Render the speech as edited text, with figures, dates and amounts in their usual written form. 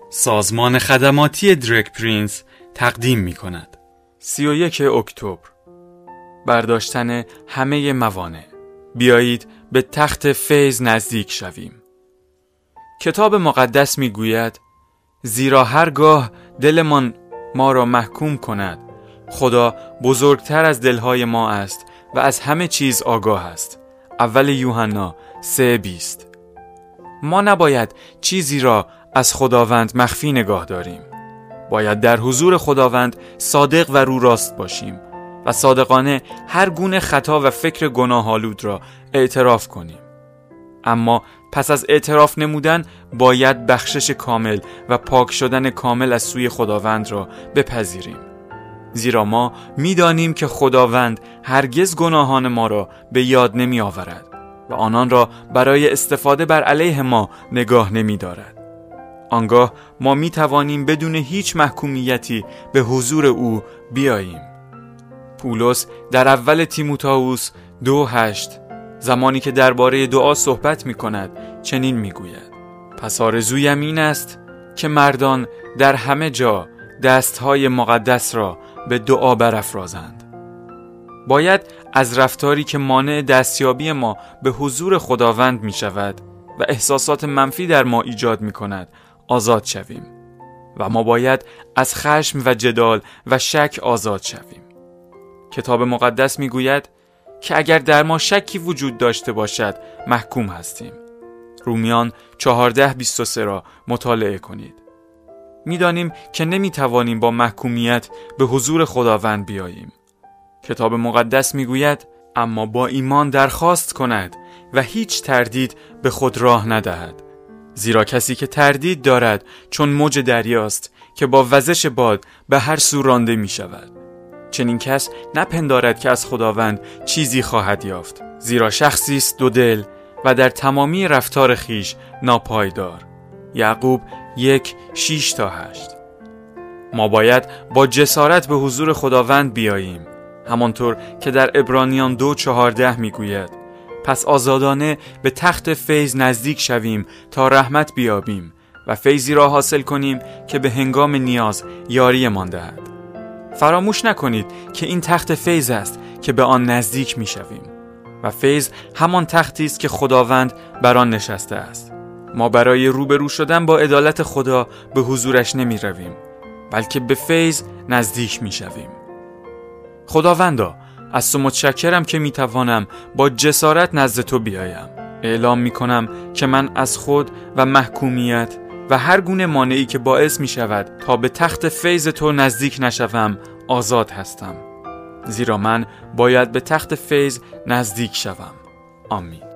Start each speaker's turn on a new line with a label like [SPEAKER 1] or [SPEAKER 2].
[SPEAKER 1] سازمان خدماتی درگ پرینس تقدیم می کند. 31 اکتبر، برداشتن همه موانع. بیایید به تخت فیض نزدیک شویم. کتاب مقدس می گوید زیرا هرگاه دلمان ما را محکوم کند، خدا بزرگتر از دلهای ما است و از همه چیز آگاه است. اول یوحنا 3:20. ما نباید چیزی را از خداوند مخفی نگاه داریم. باید در حضور خداوند صادق و رو راست باشیم و صادقانه هر گونه خطا و فکر گناه‌آلود را اعتراف کنیم. اما پس از اعتراف نمودن باید بخشش کامل و پاک شدن کامل از سوی خداوند را بپذیریم. زیرا ما می‌دانیم که خداوند هرگز گناهان ما را به یاد نمی آورد و آنان را برای استفاده بر علیه ما نگاه نمی دارد. آنگاه ما می توانیم بدون هیچ محکومیتی به حضور او بیاییم. پولس در اول تیموتائوس 2:8 زمانی که درباره دعا صحبت می کند چنین می گوید پس آرزویم این است که مردان در همه جا دستهای مقدس را به دعا برافرازند. باید از رفتاری که مانع دستیابی ما به حضور خداوند می شود و احساسات منفی در ما ایجاد می کند آزاد شویم و ما باید از خشم و جدال و شک آزاد شویم. کتاب مقدس می گوید که اگر در ما شکی وجود داشته باشد محکوم هستیم. رومیان 14:23 را مطالعه کنید. می‌دانیم که نمی‌توانیم با محکومیت به حضور خداوند بیاییم. کتاب مقدس می‌گوید اما با ایمان درخواست کند و هیچ تردید به خود راه ندهد. زیرا کسی که تردید دارد چون موج دریاست که با وزش باد به هر سو رانده می‌شود. چنین کس نپندارد که از خداوند چیزی خواهد یافت. زیرا شخصی است دو دل و در تمامی رفتار خیش ناپایدار. یعقوب 1:6-8. ما باید با جسارت به حضور خداوند بیاییم، همانطور که در عبرانیان 2:14 میگوید پس آزادانه به تخت فیض نزدیک شویم تا رحمت بیابیم و فیضی را حاصل کنیم که به هنگام نیاز یاری مان دهد. فراموش نکنید که این تخت فیض است که به آن نزدیک میشویم و فیض همان تختی است که خداوند بر آن نشسته است. ما برای روبرو شدن با عدالت خدا به حضورش نمی رویم، بلکه به فیض نزدیک می شویم. خداوندا، از تو متشکرم که می توانم با جسارت نزد تو بیایم. اعلام می کنم که من از خود و محکومیت و هر گونه مانعی که باعث می شود تا به تخت فیض تو نزدیک نشوم آزاد هستم. زیرا من باید به تخت فیض نزدیک شوم. آمین.